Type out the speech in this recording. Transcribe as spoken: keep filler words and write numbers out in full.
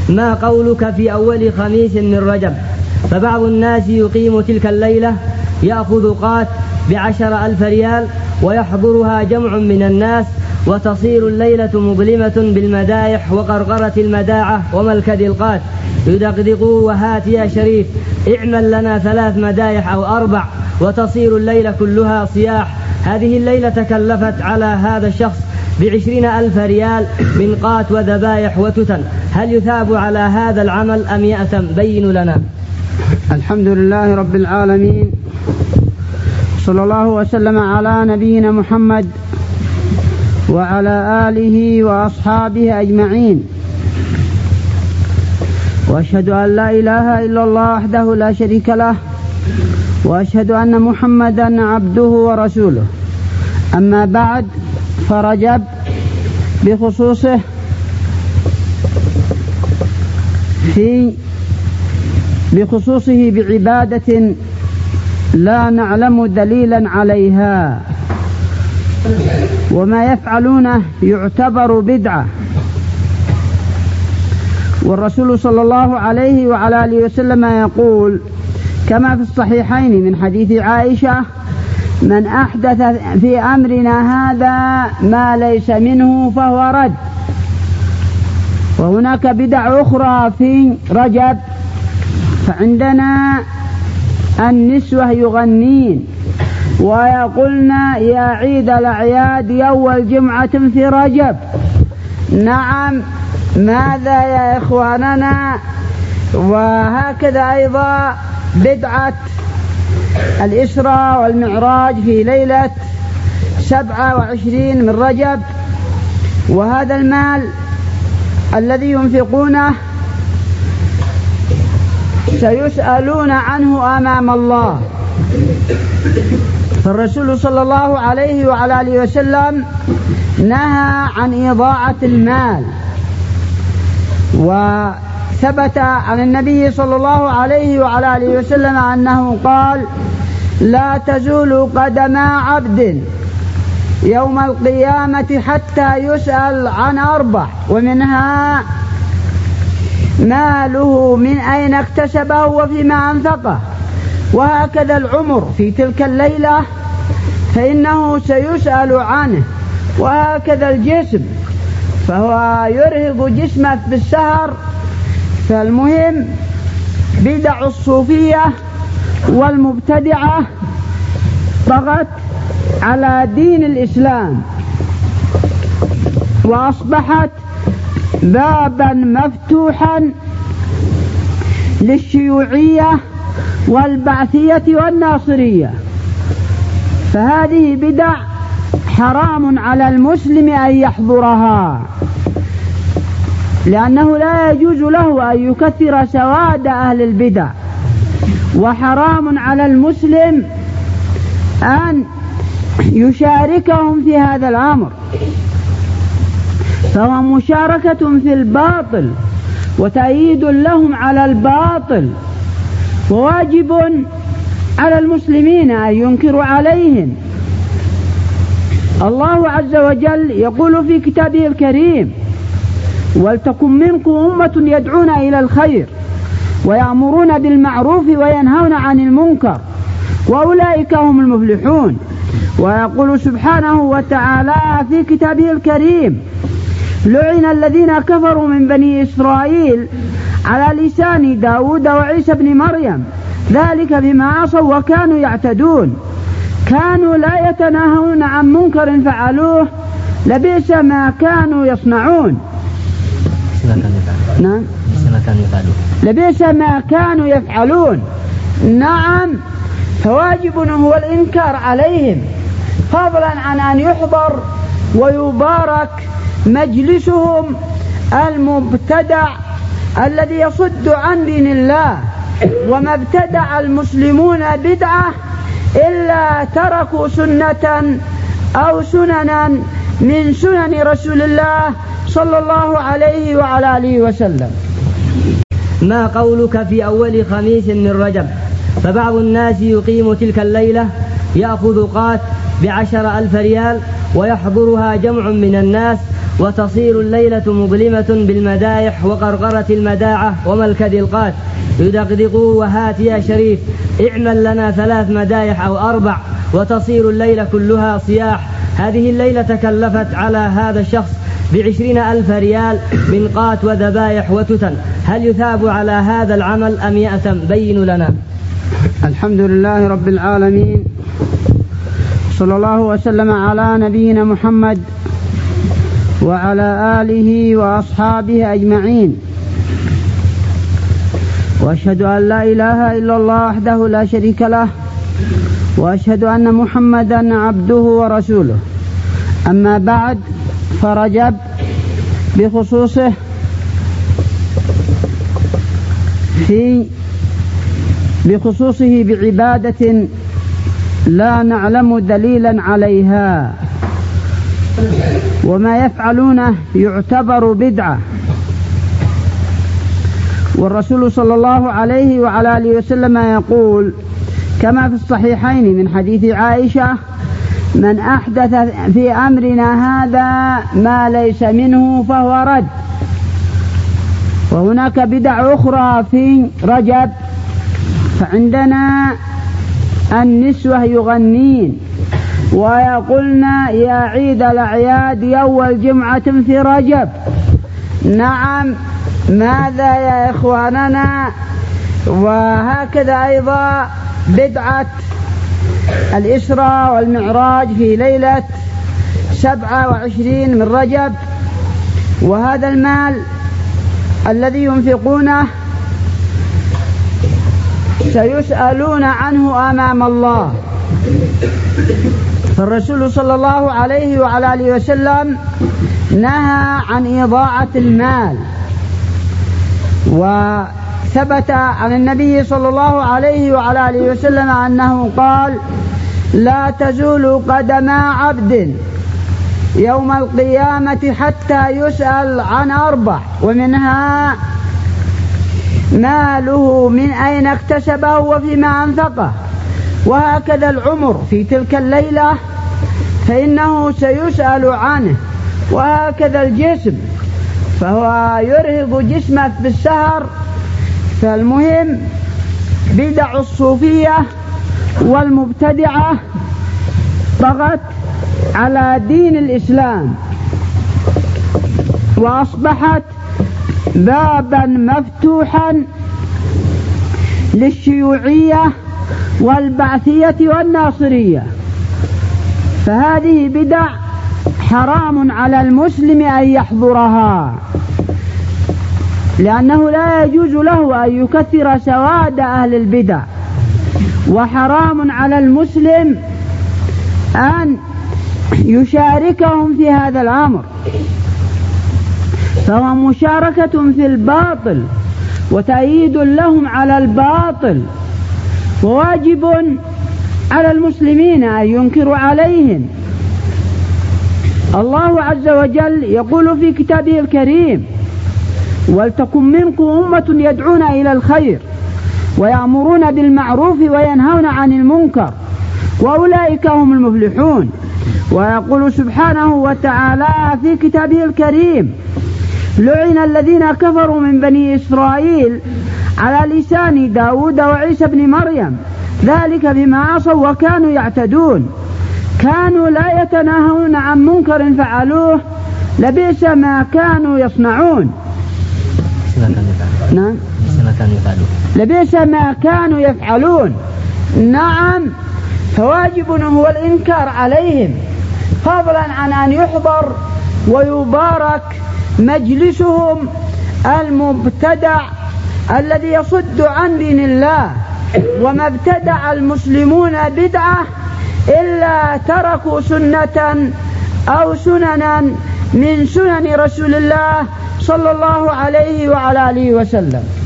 ما قولك في أول خميس من رجب؟ فبعض الناس يقيم تلك الليلة يأخذ قات بعشر ألف ريال ويحضرها جمع من الناس، وتصير الليلة مظلمة بالمدايح وقرقرة المداعة وملكد القات، يدقدقوا وهات يا شريف اعمل لنا ثلاث مدايح أو أربع، وتصير الليلة كلها صياح. هذه الليلة تكلفت على هذا الشخص بعشرين ألف ريال من قات وذبايح وتتن، هل يثاب على هذا العمل أم يأثم؟ بين لنا. الحمد لله رب العالمين، صلى الله وسلم على نبينا محمد وعلى آله وأصحابه أجمعين، وأشهد أن لا إله إلا الله وحده لا شريك له، وأشهد أن محمدا عبده ورسوله. أما بعد، فرجب بخصوصه في بخصوصه بعبادة لا نعلم دليلا عليها، وما يفعلونه يعتبر بدعة. والرسول صلى الله عليه وعلى آله وسلم يقول كما في الصحيحين من حديث عائشة: من أحدث في أمرنا هذا ما ليس منه فهو رد. وهناك بدع أخرى في رجب، فعندنا النسوة يغنين ويقولن يا عيد الأعياد يوم جمعة في رجب. نعم، ماذا يا إخواننا؟ وهكذا أيضا بدعة الإسراء والمعراج في ليلة سبعة وعشرين من رجب، وهذا المال الذي ينفقونه سيسألون عنه أمام الله. فالرسول صلى الله عليه وعلى آله وسلم نهى عن إضاعة المال، وثبت عن النبي صلى الله عليه وعلى آله وسلم أنه قال: لا تزول قدم عبد يوم القيامة حتى يسأل عن أربع، ومنها ماله من أين اكتسبه وفيما أنفقه. وهكذا العمر في تلك الليلة فإنه سيسأل عنه، وهكذا الجسم فهو يرهق جسمه بالسهر. فالمهم بدع الصوفية والمبتدعة طغت على دين الإسلام، وأصبحت بابا مفتوحا للشيوعية والبعثية والناصرية. فهذه بدع حرام على المسلم أن يحضرها، لأنه لا يجوز له أن يكثر سواد أهل البدع، وحرام على المسلم أن يشاركهم في هذا الأمر، فهو مشاركة في الباطل وتأييد لهم على الباطل، وواجب على المسلمين أن ينكروا عليهم. الله عز وجل يقول في كتابه الكريم: ولتكن منكم أمة يدعون إلى الخير ويأمرون بالمعروف وينهون عن المنكر وأولئك هم المفلحون. ويقول سبحانه وتعالى في كتابه الكريم: لعن الذين كفروا من بني إسرائيل على لسان داود وعيسى بن مريم ذلك بما عصوا وكانوا يعتدون، كانوا لا يتناهون عن منكر فعلوه لبئس ما كانوا يصنعون. نعم، لبئس ما كانوا يفعلون. نعم، فواجب هو الإنكار عليهم، فضلا عن أن يحضر ويبارك مجلسهم المبتدع الذي يصد عن دين الله. وما ابتدع المسلمون بدعة إلا تركوا سنة أو سننا من سنن رسول الله صلى الله عليه وعلى آله وسلم. ما قولك في أول خميس من رجب؟ فبعض الناس يقيم تلك الليلة يأخذ قات بعشر ألف ريال ويحضرها جمع من الناس، وتصير الليلة مظلمة بالمدايح وقرقرة المداعة وملكد القات يدقدقوا وهات يا شريف اعمل لنا ثلاث مدايح أو أربع وتصير الليلة كلها صياح. هذه الليلة تكلفت على هذا الشخص بعشرين ألف ريال من قات وذبائح وتتن، هل يثاب على هذا العمل أم يأثم؟ بين لنا. الحمد لله رب العالمين، صلى الله وسلم على نبينا محمد وعلى آله وأصحابه أجمعين، وأشهد أن لا إله إلا الله وحده لا شريك له، وأشهد أن محمدا عبده ورسوله. أما بعد، فرجب بخصوصه في بخصوصه بعبادة لا نعلم دليلا عليها، وما يفعلونه يعتبر بدعة. والرسول صلى الله عليه وعلى آله وسلم يقول كما في الصحيحين من حديث عائشة: من أحدث في أمرنا هذا ما ليس منه فهو رد. وهناك بدع أخرى في رجب، فعندنا النسوة يغنين ويقولن يا عيد الأعياد يوم الجمعة في رجب. نعم، ماذا يا إخواننا؟ وهكذا أيضا بدعة الإسراء والمعراج في ليلة سبعة وعشرين من رجب، وهذا المال الذي ينفقونه سيسألون عنه أمام الله. فالرسول صلى الله عليه وعلى آله وسلم نهى عن إضاعة المال، وثبت عن النبي صلى الله عليه وعلى آله وسلم أنه قال: لا تزول قدم عبد يوم القيامة حتى يسأل عن أربع، ومنها ماله من أين اكتسبه وفيما أنفقه. وهكذا العمر في تلك الليلة فإنه سيسأل عنه، وهكذا الجسم فهو يرهق جسمه بالسهر. فالمهم بدع الصوفية والمبتدعة طغت على دين الإسلام، وأصبحت بابا مفتوحا للشيوعية والبعثية والناصرية. فهذه بدع حرام على المسلم أن يحضرها، لأنه لا يجوز له أن يكثر سواد أهل البدع، وحرام على المسلم أن يشاركهم في هذا الأمر، فهو مشاركة في الباطل وتأييد لهم على الباطل، وواجب على المسلمين أن ينكروا عليهم. الله عز وجل يقول في كتابه الكريم: ولتكن منكم أمة يدعون إلى الخير ويأمرون بالمعروف وينهون عن المنكر وأولئك هم المفلحون. ويقول سبحانه وتعالى في كتابه الكريم: لعن الذين كفروا من بني إسرائيل على لسان داود وعيسى بن مريم ذلك بما عصوا وكانوا يعتدون، كانوا لا يتناهون عن منكر فعلوه لبئس ما كانوا يصنعون. نعم، لبئس ما كانوا يفعلون. نعم، فواجب هو الإنكار عليهم، فضلا عن أن يحضر ويبارك مجلسهم المبتدع الذي يصد عن دين الله. وما ابتدع المسلمون بدعة إلا تركوا سنة أو سننا من سنن رسول الله صلى الله عليه وعلى آله وسلم.